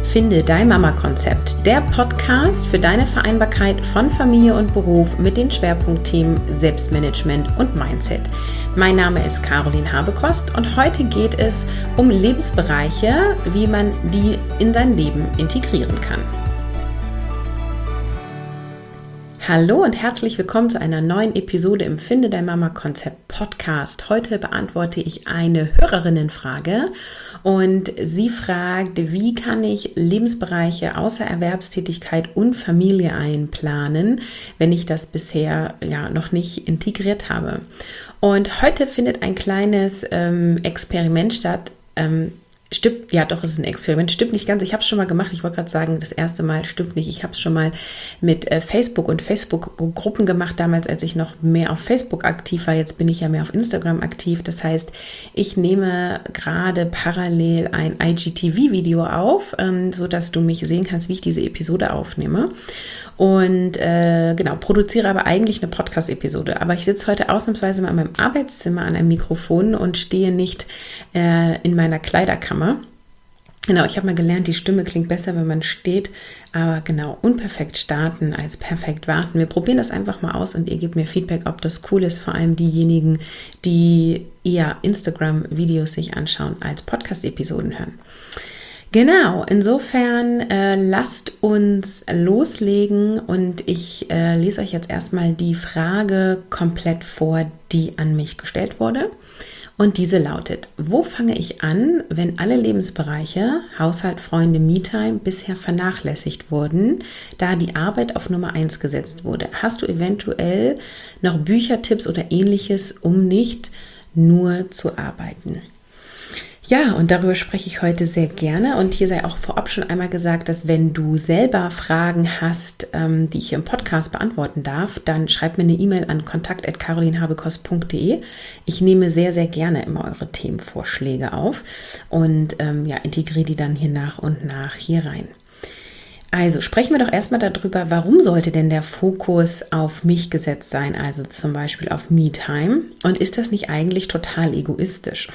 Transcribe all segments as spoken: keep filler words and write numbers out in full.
Finde dein Mama-Konzept, der Podcast für deine Vereinbarkeit von Familie und Beruf mit den Schwerpunktthemen Selbstmanagement und Mindset. Mein Name ist Caroline Habekost und heute geht es um Lebensbereiche, wie man die in sein Leben integrieren kann. Hallo und herzlich willkommen zu einer neuen Episode im Finde dein Mama-Konzept Podcast. Heute beantworte ich eine Hörerinnenfrage und sie fragt, wie kann ich Lebensbereiche außer Erwerbstätigkeit und Familie einplanen, wenn ich das bisher ja noch nicht integriert habe. Und heute findet ein kleines ähm, Experiment statt. Ähm, Stimmt, ja doch, es ist ein Experiment, stimmt nicht ganz, ich habe es schon mal gemacht, ich wollte gerade sagen, das erste Mal stimmt nicht, ich habe es schon mal mit äh, Facebook und Facebook-Gruppen gemacht, damals als ich noch mehr auf Facebook aktiv war, jetzt bin ich ja mehr auf Instagram aktiv, das heißt, ich nehme gerade parallel ein I G T V-Video auf, ähm, sodass du mich sehen kannst, wie ich diese Episode aufnehme. Und äh, genau, produziere aber eigentlich eine Podcast-Episode. Aber ich sitze heute ausnahmsweise mal in meinem Arbeitszimmer an einem Mikrofon und stehe nicht äh, in meiner Kleiderkammer. Genau, ich habe mal gelernt, die Stimme klingt besser, wenn man steht. Aber genau, unperfekt starten als perfekt warten. Wir probieren das einfach mal aus und ihr gebt mir Feedback, ob das cool ist. Vor allem diejenigen, die eher Instagram-Videos sich anschauen, als Podcast-Episoden hören. Genau, insofern äh, lasst uns loslegen und ich äh, lese euch jetzt erstmal die Frage komplett vor, die an mich gestellt wurde. Und diese lautet: Wo fange ich an, wenn alle Lebensbereiche, Haushalt, Freunde, Me-Time bisher vernachlässigt wurden, da die Arbeit auf Nummer eins gesetzt wurde? Hast du eventuell noch Büchertipps oder ähnliches, um nicht nur zu arbeiten? Ja, und darüber spreche ich heute sehr gerne und hier sei auch vorab schon einmal gesagt, dass wenn du selber Fragen hast, ähm, die ich hier im Podcast beantworten darf, dann schreib mir eine E-Mail an kontakt at carolinhabekost punkt de. Ich nehme sehr, sehr gerne immer eure Themenvorschläge auf und ähm, ja, integriere die dann hier nach und nach hier rein. Also sprechen wir doch erstmal darüber, warum sollte denn der Fokus auf mich gesetzt sein, also zum Beispiel auf Me-Time, und ist das nicht eigentlich total egoistisch?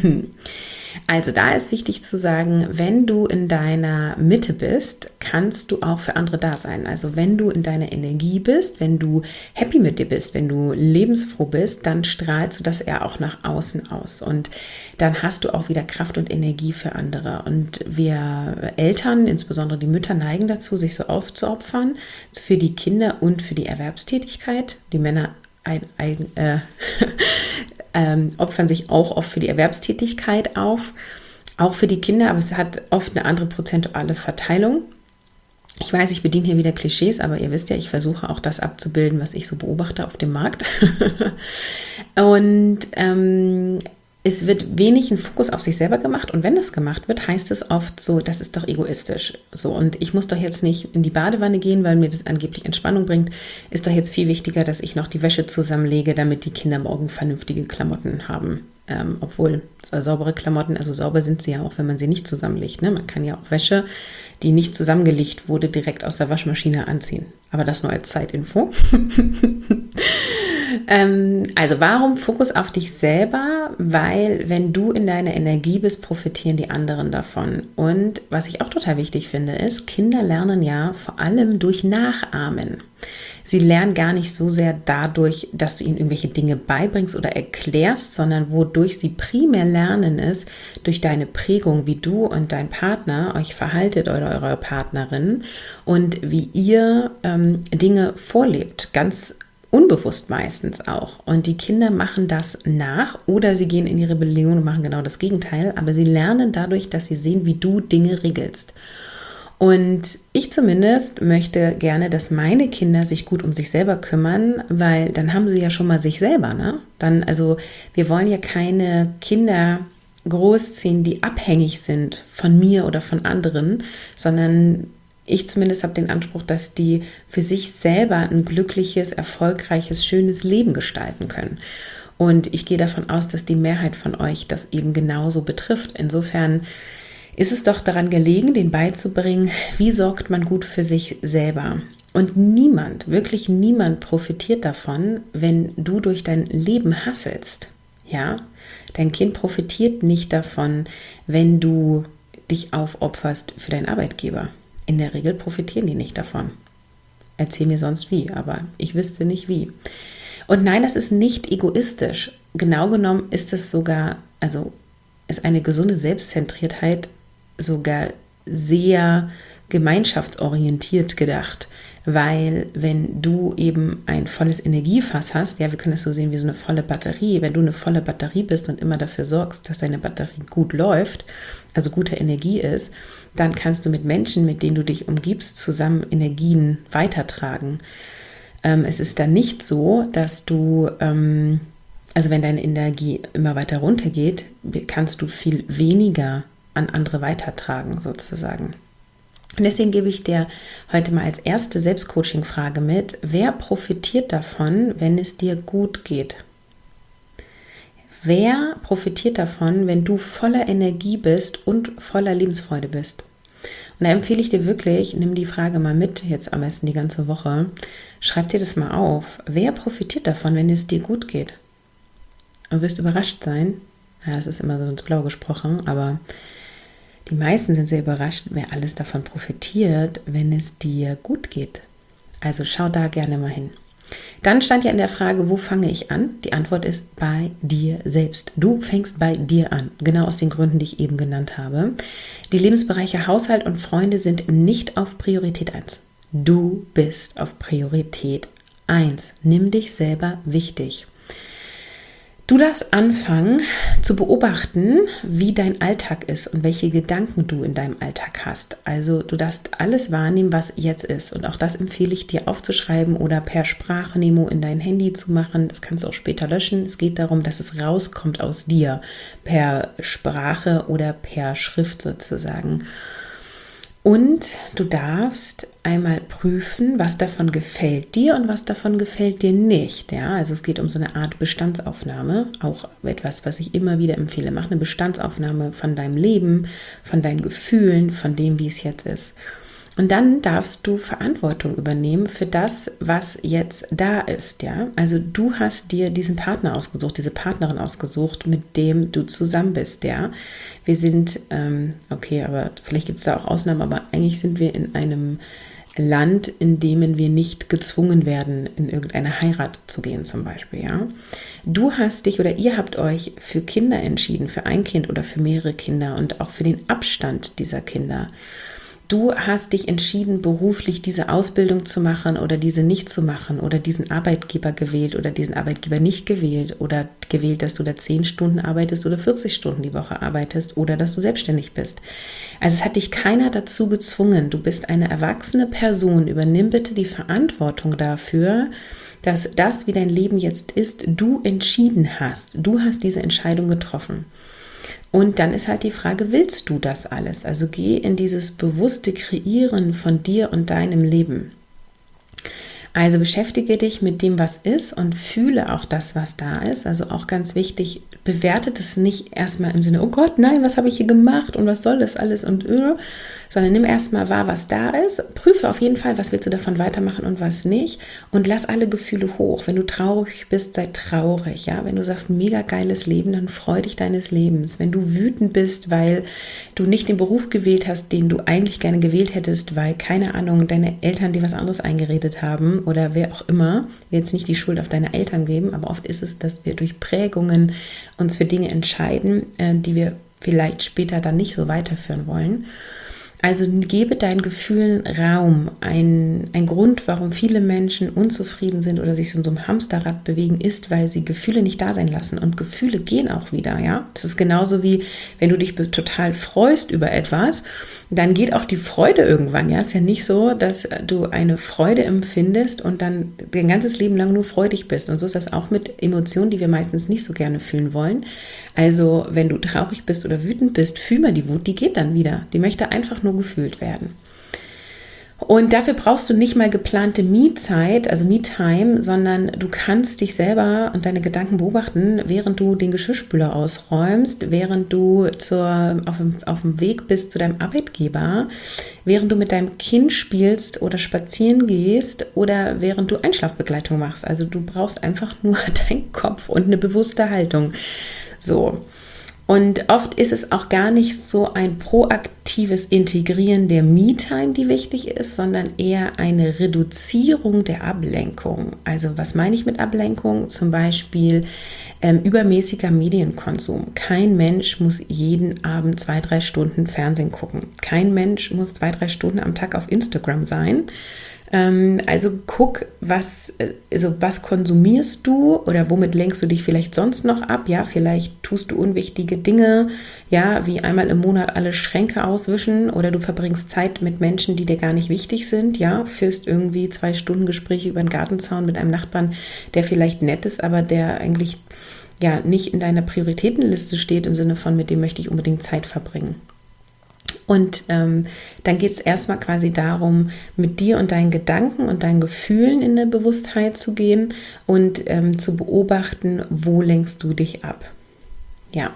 Also da ist wichtig zu sagen, wenn du in deiner Mitte bist, kannst du auch für andere da sein. Also wenn du in deiner Energie bist, wenn du happy mit dir bist, wenn du lebensfroh bist, dann strahlst du das eher auch nach außen aus. Und dann hast du auch wieder Kraft und Energie für andere. Und wir Eltern, insbesondere die Mütter, neigen dazu, sich so aufzuopfern für die Kinder und für die Erwerbstätigkeit. Die Männer ein, ein, äh, ähm, opfern sich auch oft für die Erwerbstätigkeit auf, auch für die Kinder, aber es hat oft eine andere prozentuale Verteilung. Ich weiß, ich bediene hier wieder Klischees, aber ihr wisst ja, ich versuche auch das abzubilden, was ich so beobachte auf dem Markt. Und ähm, es wird wenig ein Fokus auf sich selber gemacht und wenn das gemacht wird, heißt es oft so, das ist doch egoistisch. So, und ich muss doch jetzt nicht in die Badewanne gehen, weil mir das angeblich Entspannung bringt. Ist doch jetzt viel wichtiger, dass ich noch die Wäsche zusammenlege, damit die Kinder morgen vernünftige Klamotten haben. Ähm, obwohl äh, saubere Klamotten, also sauber sind sie ja auch, wenn man sie nicht zusammenlegt. Ne? Man kann ja auch Wäsche, die nicht zusammengelegt wurde, direkt aus der Waschmaschine anziehen. Aber das nur als Zeitinfo. ähm, also warum Fokus auf dich selber? Weil wenn du in deiner Energie bist, profitieren die anderen davon. Und was ich auch total wichtig finde, ist, Kinder lernen ja vor allem durch Nachahmen. Sie lernen gar nicht so sehr dadurch, dass du ihnen irgendwelche Dinge beibringst oder erklärst, sondern wodurch sie primär lernen ist, durch deine Prägung, wie du und dein Partner euch verhaltet oder eure Partnerin und wie ihr ähm, Dinge vorlebt, ganz unbewusst meistens auch. Und die Kinder machen das nach oder sie gehen in die Rebellion und machen genau das Gegenteil, aber sie lernen dadurch, dass sie sehen, wie du Dinge regelst. Und ich zumindest möchte gerne, dass meine Kinder sich gut um sich selber kümmern, weil dann haben sie ja schon mal sich selber, ne? Dann, also wir wollen ja keine Kinder großziehen, die abhängig sind von mir oder von anderen, sondern ich zumindest habe den Anspruch, dass die für sich selber ein glückliches, erfolgreiches, schönes Leben gestalten können. Und ich gehe davon aus, dass die Mehrheit von euch das eben genauso betrifft. Insofern ist es doch daran gelegen, denen beizubringen, wie sorgt man gut für sich selber. Und niemand, wirklich niemand profitiert davon, wenn du durch dein Leben hasselst. Ja, dein Kind profitiert nicht davon, wenn du dich aufopferst für deinen Arbeitgeber. In der Regel profitieren die nicht davon. Erzähl mir sonst wie, aber ich wüsste nicht wie. Und nein, das ist nicht egoistisch. Genau genommen ist es sogar, also ist eine gesunde Selbstzentriertheit sogar sehr gemeinschaftsorientiert gedacht. Weil wenn du eben ein volles Energiefass hast, ja, wir können das so sehen wie so eine volle Batterie, wenn du eine volle Batterie bist und immer dafür sorgst, dass deine Batterie gut läuft, also gute Energie ist, dann kannst du mit Menschen, mit denen du dich umgibst, zusammen Energien weitertragen. Ähm, es ist dann nicht so, dass du, ähm, also wenn deine Energie immer weiter runtergeht, kannst du viel weniger an andere weitertragen sozusagen. Und deswegen gebe ich dir heute mal als erste Selbstcoaching-Frage mit, wer profitiert davon, wenn es dir gut geht? Wer profitiert davon, wenn du voller Energie bist und voller Lebensfreude bist? Und da empfehle ich dir wirklich, nimm die Frage mal mit, jetzt am besten die ganze Woche, schreib dir das mal auf. Wer profitiert davon, wenn es dir gut geht? Und wirst überrascht sein, ja, das ist immer so ins Blau gesprochen, aber die meisten sind sehr überrascht, wer alles davon profitiert, wenn es dir gut geht. Also schau da gerne mal hin. Dann stand ja in der Frage, wo fange ich an? Die Antwort ist bei dir selbst. Du fängst bei dir an, genau aus den Gründen, die ich eben genannt habe. Die Lebensbereiche Haushalt und Freunde sind nicht auf Priorität eins. Du bist auf Priorität eins. Nimm dich selber wichtig. Du darfst anfangen zu beobachten, wie dein Alltag ist und welche Gedanken du in deinem Alltag hast. Also du darfst alles wahrnehmen, was jetzt ist. Und auch das empfehle ich dir aufzuschreiben oder per Sprachmemo in dein Handy zu machen. Das kannst du auch später löschen. Es geht darum, dass es rauskommt aus dir, per Sprache oder per Schrift sozusagen. Und du darfst einmal prüfen, was davon gefällt dir und was davon gefällt dir nicht. Ja, also es geht um so eine Art Bestandsaufnahme, auch etwas, was ich immer wieder empfehle. Mach eine Bestandsaufnahme von deinem Leben, von deinen Gefühlen, von dem, wie es jetzt ist. Und dann darfst du Verantwortung übernehmen für das, was jetzt da ist. Ja, also du hast dir diesen Partner ausgesucht, diese Partnerin ausgesucht, mit dem du zusammen bist. Ja, wir sind, ähm, okay, aber vielleicht gibt es da auch Ausnahmen, aber eigentlich sind wir in einem Land, in dem wir nicht gezwungen werden, in irgendeine Heirat zu gehen zum Beispiel. Ja, du hast dich oder ihr habt euch für Kinder entschieden, für ein Kind oder für mehrere Kinder und auch für den Abstand dieser Kinder. Du hast dich entschieden, beruflich diese Ausbildung zu machen oder diese nicht zu machen oder diesen Arbeitgeber gewählt oder diesen Arbeitgeber nicht gewählt oder gewählt, dass du da zehn Stunden arbeitest oder vierzig Stunden die Woche arbeitest oder dass du selbstständig bist. Also es hat dich keiner dazu gezwungen. Du bist eine erwachsene Person. Übernimm bitte die Verantwortung dafür, dass das, wie dein Leben jetzt ist, du entschieden hast. Du hast diese Entscheidung getroffen. Und dann ist halt die Frage, willst du das alles? Also geh in dieses bewusste Kreieren von dir und deinem Leben. Also beschäftige dich mit dem, was ist und fühle auch das, was da ist. Also auch ganz wichtig, bewertet es nicht erstmal im Sinne, oh Gott, nein, was habe ich hier gemacht und was soll das alles und äh, sondern nimm erstmal wahr, was da ist. Prüfe auf jeden Fall, was willst du davon weitermachen und was nicht und lass alle Gefühle hoch. Wenn du traurig bist, sei traurig. Ja? Wenn du sagst, mega geiles Leben, dann freu dich deines Lebens. Wenn du wütend bist, weil du nicht den Beruf gewählt hast, den du eigentlich gerne gewählt hättest, weil, keine Ahnung, deine Eltern dir was anderes eingeredet haben oder wer auch immer, ich will jetzt nicht die Schuld auf deine Eltern geben, aber oft ist es, dass wir durch Prägungen uns für Dinge entscheiden, die wir vielleicht später dann nicht so weiterführen wollen. Also gebe deinen Gefühlen Raum. Ein, ein Grund, warum viele Menschen unzufrieden sind oder sich in so einem Hamsterrad bewegen, ist, weil sie Gefühle nicht da sein lassen. Und Gefühle gehen auch wieder, ja. Das ist genauso wie, wenn du dich total freust über etwas, dann geht auch die Freude irgendwann, ja. Es ist ja nicht so, dass du eine Freude empfindest und dann dein ganzes Leben lang nur freudig bist. Und so ist das auch mit Emotionen, die wir meistens nicht so gerne fühlen wollen. Also, wenn du traurig bist oder wütend bist, fühl mal die Wut, die geht dann wieder. Die möchte einfach nur gefühlt werden. Und dafür brauchst du nicht mal geplante Me-Zeit, also Me-Time, sondern du kannst dich selber und deine Gedanken beobachten, während du den Geschirrspüler ausräumst, während du zur, auf, dem, auf dem Weg bist zu deinem Arbeitgeber, während du mit deinem Kind spielst oder spazieren gehst oder während du Einschlafbegleitung machst. Also du brauchst einfach nur deinen Kopf und eine bewusste Haltung. So. Und oft ist es auch gar nicht so ein proaktives Integrieren der Me-Time, die wichtig ist, sondern eher eine Reduzierung der Ablenkung. Also was meine ich mit Ablenkung? Zum Beispiel ähm, übermäßiger Medienkonsum. Kein Mensch muss jeden Abend zwei, drei Stunden Fernsehen gucken. Kein Mensch muss zwei, drei Stunden am Tag auf Instagram sein. Also guck, was, also was konsumierst du oder womit lenkst du dich vielleicht sonst noch ab? Ja, vielleicht tust du unwichtige Dinge, ja, wie einmal im Monat alle Schränke auswischen, oder du verbringst Zeit mit Menschen, die dir gar nicht wichtig sind, ja, führst irgendwie zwei Stunden Gespräche über den Gartenzaun mit einem Nachbarn, der vielleicht nett ist, aber der eigentlich ja nicht in deiner Prioritätenliste steht, im Sinne von, mit dem möchte ich unbedingt Zeit verbringen. Und ähm, dann geht es erstmal quasi darum, mit dir und deinen Gedanken und deinen Gefühlen in eine Bewusstheit zu gehen und ähm, zu beobachten, wo lenkst du dich ab. Ja,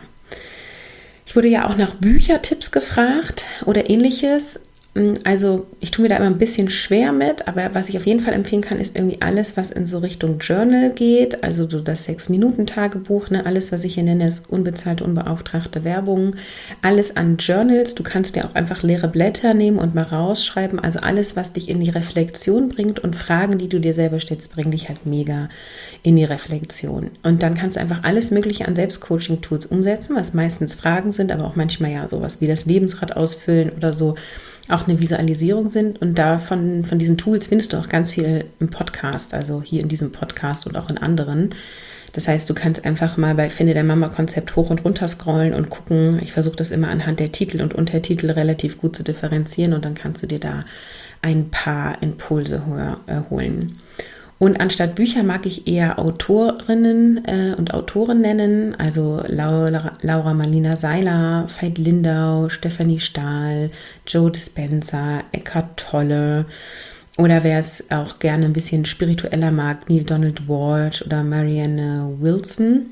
ich wurde ja auch nach Büchertipps gefragt oder ähnliches. Also ich tue mir da immer ein bisschen schwer mit, aber was ich auf jeden Fall empfehlen kann, ist irgendwie alles, was in so Richtung Journal geht, also so das Sechs-Minuten-Tagebuch, ne? Alles, was ich hier nenne, ist unbezahlte, unbeauftragte Werbung, alles an Journals. Du kannst dir auch einfach leere Blätter nehmen und mal rausschreiben, also alles, was dich in die Reflexion bringt, und Fragen, die du dir selber stellst, bringen dich halt mega in die Reflexion. Und dann kannst du einfach alles Mögliche an Selbstcoaching-Tools umsetzen, was meistens Fragen sind, aber auch manchmal ja sowas wie das Lebensrad ausfüllen oder so, auch eine Visualisierung sind. Und davon von diesen Tools findest du auch ganz viel im Podcast, also hier in diesem Podcast und auch in anderen. Das heißt, du kannst einfach mal bei Finde dein Mama-Konzept hoch und runter scrollen und gucken. Ich versuche das immer anhand der Titel und Untertitel relativ gut zu differenzieren, und dann kannst du dir da ein paar Impulse holen. Und anstatt Bücher mag ich eher Autorinnen äh, und Autoren nennen, also Laura, Laura Marlina Seiler, Veit Lindau, Stefanie Stahl, Joe Dispenza, Eckhart Tolle, oder wer es auch gerne ein bisschen spiritueller mag, Neil Donald Walsh oder Marianne Wilson.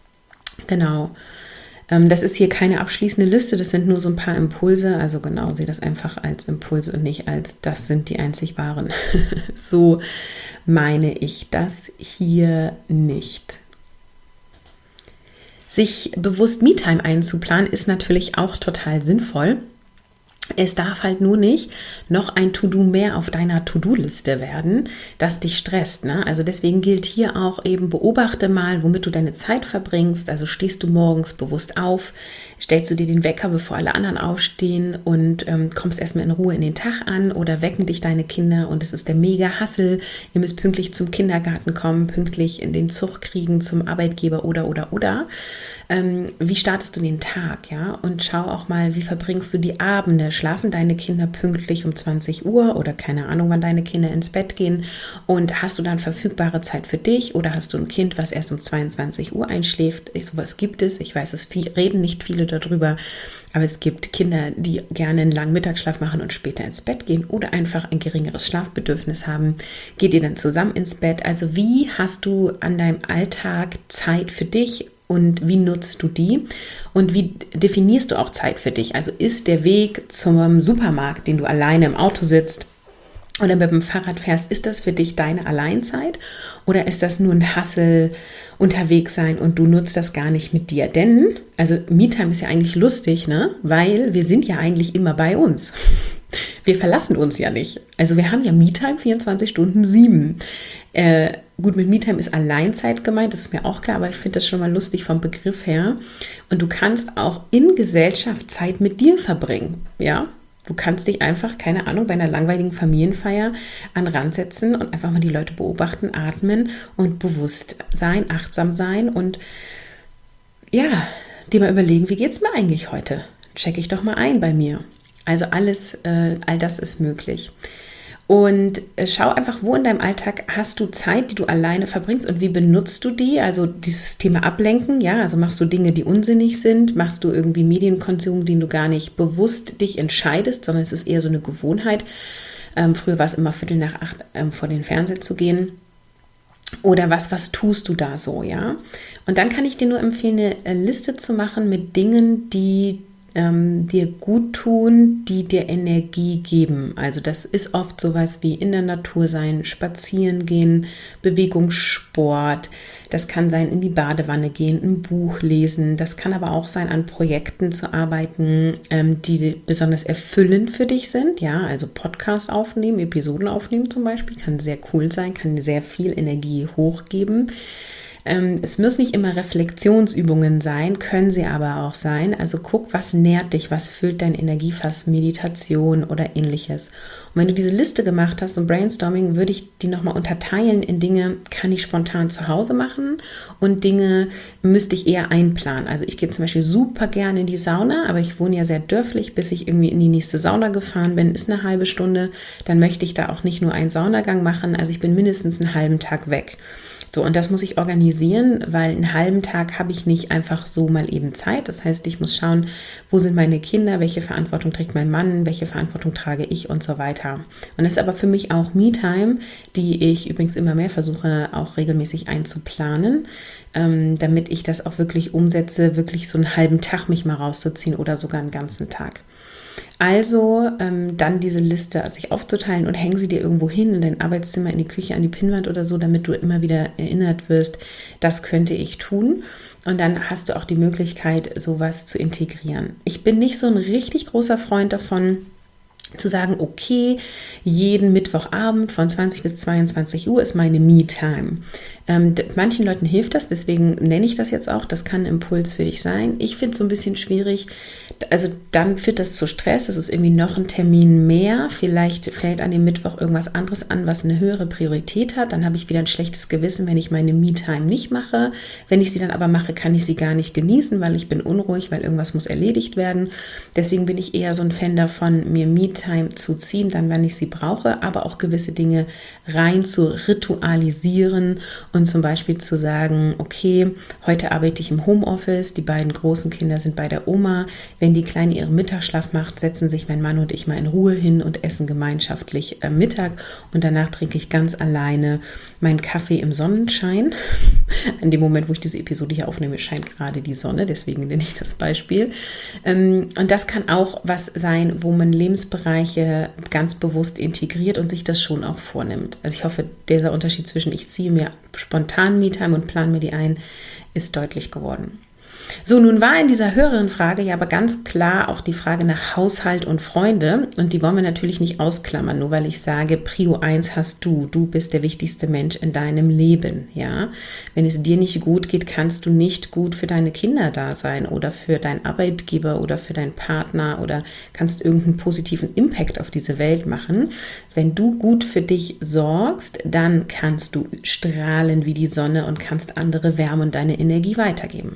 Genau. Ähm, das ist hier keine abschließende Liste, das sind nur so ein paar Impulse, also genau, sehe das einfach als Impulse und nicht als, das sind die einzig wahren. So meine ich das hier nicht. Sich bewusst Me-Time einzuplanen ist natürlich auch total sinnvoll. Es darf halt nur nicht noch ein To-Do mehr auf deiner To-Do-Liste werden, das dich stresst, ne? Also deswegen gilt hier auch eben, beobachte mal, womit du deine Zeit verbringst. Also stehst du morgens bewusst auf, stellst du dir den Wecker, bevor alle anderen aufstehen, und ähm, kommst erstmal in Ruhe in den Tag an, oder wecken dich deine Kinder und es ist der Mega-Hassel, ihr müsst pünktlich zum Kindergarten kommen, pünktlich in den Zug kriegen zum Arbeitgeber oder, oder, oder. Ähm, wie startest du den Tag, ja? Und schau auch mal, wie verbringst du die Abende? Schlafen deine Kinder pünktlich um zwanzig Uhr oder keine Ahnung, wann deine Kinder ins Bett gehen? Und hast du dann verfügbare Zeit für dich, oder hast du ein Kind, was erst um zweiundzwanzig Uhr einschläft? Sowas gibt es. Ich weiß, es viel, reden nicht viele darüber, aber es gibt Kinder, die gerne einen langen Mittagsschlaf machen und später ins Bett gehen oder einfach ein geringeres Schlafbedürfnis haben. Geht ihr dann zusammen ins Bett? Also wie hast du an deinem Alltag Zeit für dich? Und wie nutzt du die? Und wie definierst du auch Zeit für dich? Also ist der Weg zum Supermarkt, den du alleine im Auto sitzt oder mit dem Fahrrad fährst, ist das für dich deine Alleinzeit? Oder ist das nur ein Hassel unterwegs sein und du nutzt das gar nicht mit dir? Denn, also Me-Time ist ja eigentlich lustig, ne? Weil wir sind ja eigentlich immer bei uns. Wir verlassen uns ja nicht. Also wir haben ja Me-Time vierundzwanzig Stunden sieben. Äh, gut, mit Me-Time ist Alleinzeit gemeint, das ist mir auch klar, aber ich finde das schon mal lustig vom Begriff her. Und du kannst auch in Gesellschaft Zeit mit dir verbringen, ja? Du kannst dich einfach, keine Ahnung, bei einer langweiligen Familienfeier an den Rand setzen und einfach mal die Leute beobachten, atmen und bewusst sein, achtsam sein und ja, dir mal überlegen, wie geht es mir eigentlich heute? Check ich doch mal ein bei mir. Also alles, äh, all das ist möglich. Und äh, schau einfach, wo in deinem Alltag hast du Zeit, die du alleine verbringst, und wie benutzt du die? Also dieses Thema Ablenken, ja, also machst du Dinge, die unsinnig sind, machst du irgendwie Medienkonsum, den du gar nicht bewusst dich entscheidest, sondern es ist eher so eine Gewohnheit. Ähm, früher war es immer Viertel nach acht ähm, vor den Fernseher zu gehen. Oder was, was tust du da so, ja? Und dann kann ich dir nur empfehlen, eine Liste zu machen mit Dingen, die ähm, dir gut tun, die dir Energie geben. Also das ist oft sowas wie in der Natur sein, spazieren gehen, Bewegungssport. Das kann sein, in die Badewanne gehen, ein Buch lesen. Das kann aber auch sein, an Projekten zu arbeiten, ähm, die besonders erfüllend für dich sind. Ja, also Podcast aufnehmen, Episoden aufnehmen zum Beispiel, kann sehr cool sein, kann sehr viel Energie hochgeben. Ähm, es müssen nicht immer Reflexionsübungen sein, können sie aber auch sein. Also guck, was nährt dich, was füllt dein Energiefass, Meditation oder ähnliches. Und wenn du diese Liste gemacht hast, so ein Brainstorming, würde ich die nochmal unterteilen in Dinge, kann ich spontan zu Hause machen und Dinge müsste ich eher einplanen. Also ich gehe zum Beispiel super gerne in die Sauna, aber ich wohne ja sehr dörflich, bis ich irgendwie in die nächste Sauna gefahren bin, ist eine halbe Stunde. Dann möchte ich da auch nicht nur einen Saunagang machen, also ich bin mindestens einen halben Tag weg. So, und das muss ich organisieren, weil einen halben Tag habe ich nicht einfach so mal eben Zeit. Das heißt, ich muss schauen, wo sind meine Kinder, welche Verantwortung trägt mein Mann, welche Verantwortung trage ich und so weiter. Und das ist aber für mich auch Me-Time, die ich übrigens immer mehr versuche, auch regelmäßig einzuplanen, ähm, damit ich das auch wirklich umsetze, wirklich so einen halben Tag mich mal rauszuziehen oder sogar einen ganzen Tag. Also ähm, dann diese Liste sich aufzuteilen und häng sie dir irgendwo hin, in dein Arbeitszimmer, in die Küche, an die Pinnwand oder so, damit du immer wieder erinnert wirst, das könnte ich tun. Und dann hast du auch die Möglichkeit, sowas zu integrieren. Ich bin nicht so ein richtig großer Freund davon, zu sagen, okay, jeden Mittwochabend von zwanzig bis zweiundzwanzig Uhr ist meine Me-Time. Ähm, manchen Leuten hilft das, deswegen nenne ich das jetzt auch, das kann ein Impuls für dich sein. Ich finde es so ein bisschen schwierig, also dann führt das zu Stress, es ist irgendwie noch ein Termin mehr, vielleicht fällt an dem Mittwoch irgendwas anderes an, was eine höhere Priorität hat, dann habe ich wieder ein schlechtes Gewissen, wenn ich meine Me-Time nicht mache. Wenn ich sie dann aber mache, kann ich sie gar nicht genießen, weil ich bin unruhig, weil irgendwas muss erledigt werden. Deswegen bin ich eher so ein Fan davon, mir Me-Time zu ziehen, dann wenn ich sie brauche, aber auch gewisse Dinge rein zu ritualisieren und zum Beispiel zu sagen, okay, heute arbeite ich im Homeoffice, die beiden großen Kinder sind bei der Oma, wenn die Kleine ihren Mittagsschlaf macht, setzen sich mein Mann und ich mal in Ruhe hin und essen gemeinschaftlich äh, Mittag und danach trinke ich ganz alleine meinen Kaffee im Sonnenschein. An dem Moment, wo ich diese Episode hier aufnehme, scheint gerade die Sonne, deswegen nenne ich das Beispiel. Ähm, und das kann auch was sein, wo man Lebensbereiche ganz bewusst integriert und sich das schon auch vornimmt. Also ich hoffe, dieser Unterschied zwischen ich ziehe mir spontan Me-Time und plane mir die ein, ist deutlich geworden. So, nun war in dieser höheren Frage ja aber ganz klar auch die Frage nach Haushalt und Freunde und die wollen wir natürlich nicht ausklammern, nur weil ich sage, Prio eins hast du, du bist der wichtigste Mensch in deinem Leben, ja. Wenn es dir nicht gut geht, kannst du nicht gut für deine Kinder da sein oder für deinen Arbeitgeber oder für deinen Partner oder kannst irgendeinen positiven Impact auf diese Welt machen. Wenn du gut für dich sorgst, dann kannst du strahlen wie die Sonne und kannst andere wärmen und deine Energie weitergeben.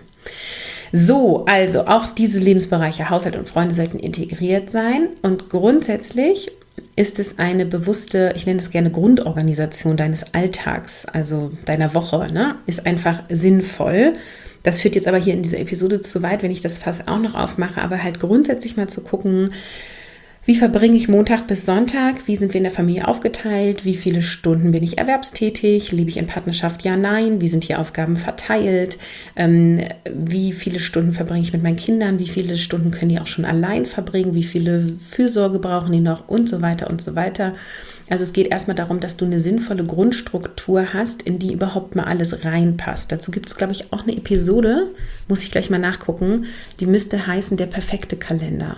So, also auch diese Lebensbereiche Haushalt und Freunde sollten integriert sein und grundsätzlich ist es eine bewusste, ich nenne es gerne Grundorganisation deines Alltags, also deiner Woche, ne? Ist einfach sinnvoll. Das führt jetzt aber hier in dieser Episode zu weit, wenn ich das Fass auch noch aufmache, aber halt grundsätzlich mal zu gucken, wie verbringe ich Montag bis Sonntag? Wie sind wir in der Familie aufgeteilt? Wie viele Stunden bin ich erwerbstätig? Lebe ich in Partnerschaft? Ja, nein. Wie sind die Aufgaben verteilt? Ähm, wie viele Stunden verbringe ich mit meinen Kindern? Wie viele Stunden können die auch schon allein verbringen? Wie viele Fürsorge brauchen die noch? Und so weiter und so weiter. Also es geht erstmal darum, dass du eine sinnvolle Grundstruktur hast, in die überhaupt mal alles reinpasst. Dazu gibt es, glaube ich, auch eine Episode, muss ich gleich mal nachgucken, die müsste heißen, der perfekte Kalender.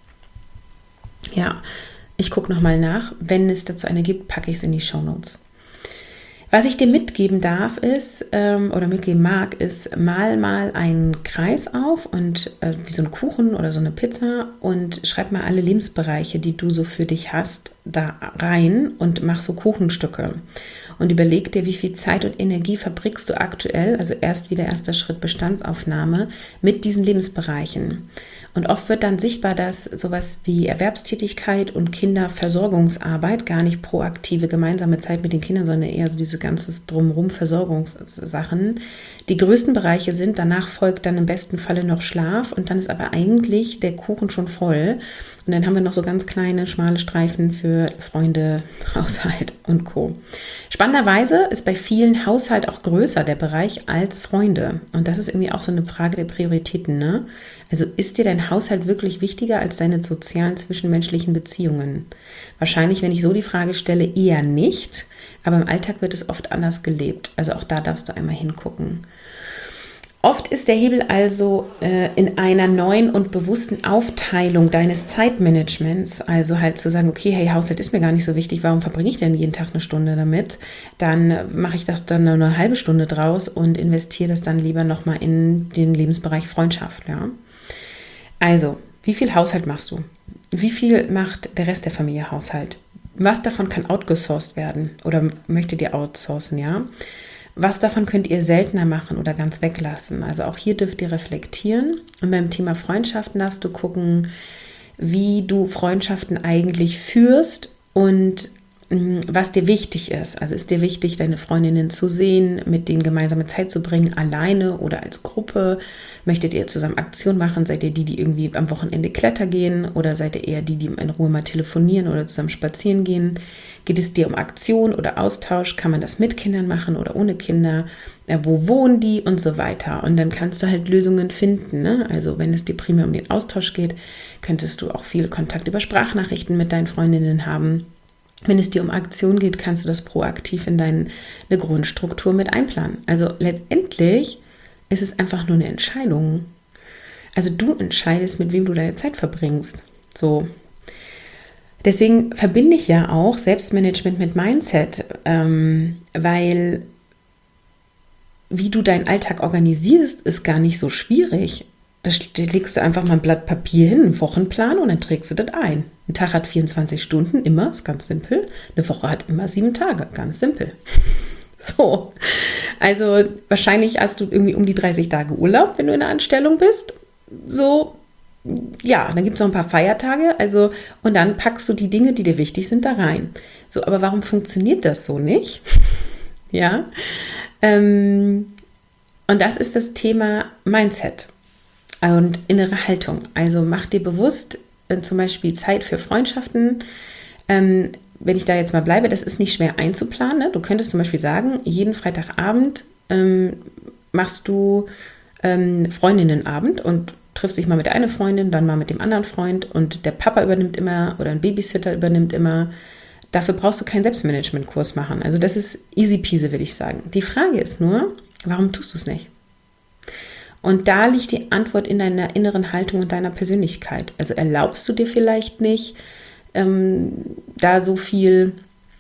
Ja, ich gucke nochmal nach. Wenn es dazu eine gibt, packe ich es in die Shownotes. Was ich dir mitgeben darf ist, ähm, oder mitgeben mag, ist, mal mal einen Kreis auf und äh, wie so ein Kuchen oder so eine Pizza und schreib mal alle Lebensbereiche, die du so für dich hast, da rein und mach so Kuchenstücke. Und überleg dir, wie viel Zeit und Energie verbringst du aktuell, also erst wieder erster Schritt Bestandsaufnahme, mit diesen Lebensbereichen. Und oft wird dann sichtbar, dass sowas wie Erwerbstätigkeit und Kinderversorgungsarbeit, gar nicht proaktive gemeinsame Zeit mit den Kindern, sondern eher so diese ganze Drumherum Versorgungssachen, die größten Bereiche sind. Danach folgt dann im besten Falle noch Schlaf und dann ist aber eigentlich der Kuchen schon voll. Und dann haben wir noch so ganz kleine, schmale Streifen für Freunde, Haushalt und Co. Spannenderweise ist bei vielen Haushalt auch größer der Bereich als Freunde. Und das ist irgendwie auch so eine Frage der Prioritäten, ne? Also ist dir dein der Haushalt wirklich wichtiger als deine sozialen zwischenmenschlichen Beziehungen? Wahrscheinlich, wenn ich so die Frage stelle, eher nicht, aber im Alltag wird es oft anders gelebt. Also auch da darfst du einmal hingucken. Oft ist der Hebel also äh, in einer neuen und bewussten Aufteilung deines Zeitmanagements, also halt zu sagen, okay, hey, Haushalt ist mir gar nicht so wichtig, warum verbringe ich denn jeden Tag eine Stunde damit? Dann äh, mache ich das dann nur eine halbe Stunde draus und investiere das dann lieber nochmal in den Lebensbereich Freundschaft. Ja? Also, wie viel Haushalt machst du? Wie viel macht der Rest der Familie Haushalt? Was davon kann outgesourced werden oder möchtet ihr outsourcen, ja? Was davon könnt ihr seltener machen oder ganz weglassen? Also auch hier dürft ihr reflektieren. Und beim Thema Freundschaften darfst du gucken, wie du Freundschaften eigentlich führst und mh, was dir wichtig ist. Also ist dir wichtig, deine Freundinnen zu sehen, mit denen gemeinsame Zeit zu bringen, alleine oder als Gruppe? Möchtet ihr zusammen Aktion machen? Seid ihr die, die irgendwie am Wochenende Kletter gehen? Oder seid ihr eher die, die in Ruhe mal telefonieren oder zusammen spazieren gehen? Geht es dir um Aktion oder Austausch? Kann man das mit Kindern machen oder ohne Kinder? Ja, wo wohnen die? Und so weiter. Und dann kannst du halt Lösungen finden. Ne? Also wenn es dir primär um den Austausch geht, könntest du auch viel Kontakt über Sprachnachrichten mit deinen Freundinnen haben. Wenn es dir um Aktion geht, kannst du das proaktiv in deine Grundstruktur mit einplanen. Also letztendlich ist es einfach nur eine Entscheidung. Also du entscheidest, mit wem du deine Zeit verbringst. So. Deswegen verbinde ich ja auch Selbstmanagement mit Mindset, ähm, weil wie du deinen Alltag organisierst, ist gar nicht so schwierig. Da legst du einfach mal ein Blatt Papier hin, einen Wochenplan und dann trägst du das ein. Ein Tag hat vierundzwanzig Stunden, immer, ist ganz simpel. Eine Woche hat immer sieben Tage, ganz simpel. So, also wahrscheinlich hast du irgendwie um die dreißig Tage Urlaub, wenn du in der Anstellung bist. So, ja, dann gibt es noch ein paar Feiertage, also und dann packst du die Dinge, die dir wichtig sind, da rein. So, aber warum funktioniert das so nicht? Ja, ähm, und das ist das Thema Mindset und innere Haltung. Also mach dir bewusst, äh, zum Beispiel Zeit für Freundschaften. Ähm, wenn ich da jetzt mal bleibe, das ist nicht schwer einzuplanen. Ne? Du könntest zum Beispiel sagen, jeden Freitagabend ähm, machst du ähm, Freundinnenabend und triffst dich mal mit der einen Freundin, dann mal mit dem anderen Freund und der Papa übernimmt immer oder ein Babysitter übernimmt immer. Dafür brauchst du keinen Selbstmanagement-Kurs machen. Also das ist easy peasy, würde ich sagen. Die Frage ist nur, warum tust du es nicht? Und da liegt die Antwort in deiner inneren Haltung und deiner Persönlichkeit. Also erlaubst du dir vielleicht nicht, ähm, da so viel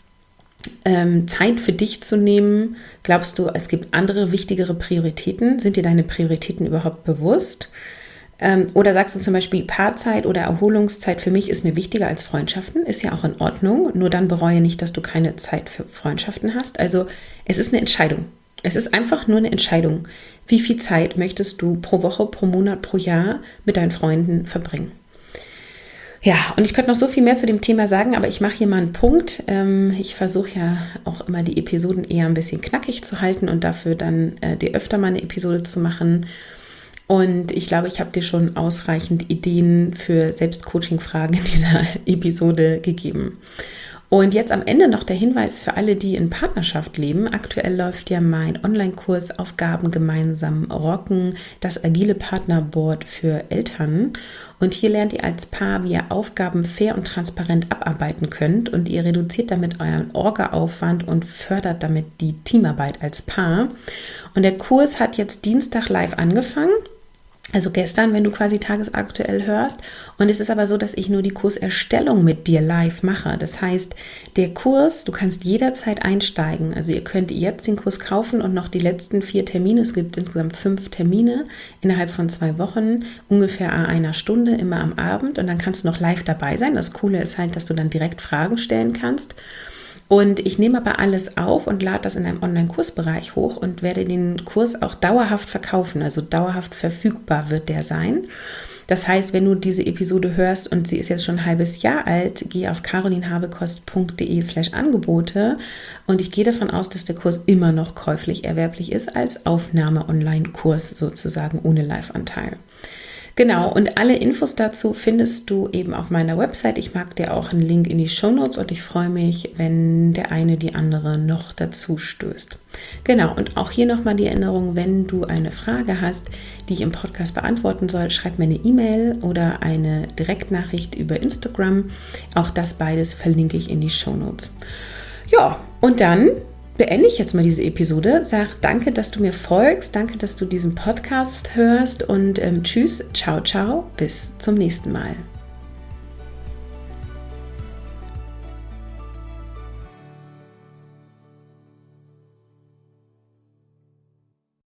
ähm, Zeit für dich zu nehmen? Glaubst du, es gibt andere, wichtigere Prioritäten? Sind dir deine Prioritäten überhaupt bewusst? Ähm, oder sagst du zum Beispiel, Paarzeit oder Erholungszeit für mich ist mir wichtiger als Freundschaften? Ist ja auch in Ordnung. Nur dann bereue nicht, dass du keine Zeit für Freundschaften hast. Also es ist eine Entscheidung. Es ist einfach nur eine Entscheidung. Wie viel Zeit möchtest du pro Woche, pro Monat, pro Jahr mit deinen Freunden verbringen? Ja, und ich könnte noch so viel mehr zu dem Thema sagen, aber ich mache hier mal einen Punkt. Ähm, ich versuche ja auch immer die Episoden eher ein bisschen knackig zu halten und dafür dann äh, dir öfter mal eine Episode zu machen. Und ich glaube, ich habe dir schon ausreichend Ideen für Selbstcoaching-Fragen in dieser Episode gegeben. Und jetzt am Ende noch der Hinweis für alle, die in Partnerschaft leben. Aktuell läuft ja mein Online-Kurs Aufgaben gemeinsam rocken, das agile Partnerboard für Eltern. Und hier lernt ihr als Paar, wie ihr Aufgaben fair und transparent abarbeiten könnt. Und ihr reduziert damit euren Orga-Aufwand und fördert damit die Teamarbeit als Paar. Und der Kurs hat jetzt Dienstag live angefangen. Also gestern, wenn du quasi tagesaktuell hörst. Und es ist aber so, dass ich nur die Kurserstellung mit dir live mache. Das heißt, der Kurs, du kannst jederzeit einsteigen. Also ihr könnt jetzt den Kurs kaufen und noch die letzten vier Termine. Es gibt insgesamt fünf Termine innerhalb von zwei Wochen, ungefähr einer Stunde, immer am Abend. Und dann kannst du noch live dabei sein. Das Coole ist halt, dass du dann direkt Fragen stellen kannst. Und ich nehme aber alles auf und lade das in einem Online-Kursbereich hoch und werde den Kurs auch dauerhaft verkaufen, also dauerhaft verfügbar wird der sein. Das heißt, wenn du diese Episode hörst und sie ist jetzt schon ein halbes Jahr alt, geh auf carolinhabekost.de slash Angebote und ich gehe davon aus, dass der Kurs immer noch käuflich erwerblich ist als Aufnahme-Online-Kurs sozusagen ohne Live-Anteil. Genau, und alle Infos dazu findest du eben auf meiner Website. Ich mag dir auch einen Link in die Shownotes und ich freue mich, wenn der eine die andere noch dazu stößt. Genau, und auch hier nochmal die Erinnerung, wenn du eine Frage hast, die ich im Podcast beantworten soll, schreib mir eine E-Mail oder eine Direktnachricht über Instagram. Auch das beides verlinke ich in die Shownotes. Ja, und dann beende ich jetzt mal diese Episode. Sag danke, dass du mir folgst, danke, dass du diesen Podcast hörst und ähm, tschüss, ciao, ciao, bis zum nächsten Mal.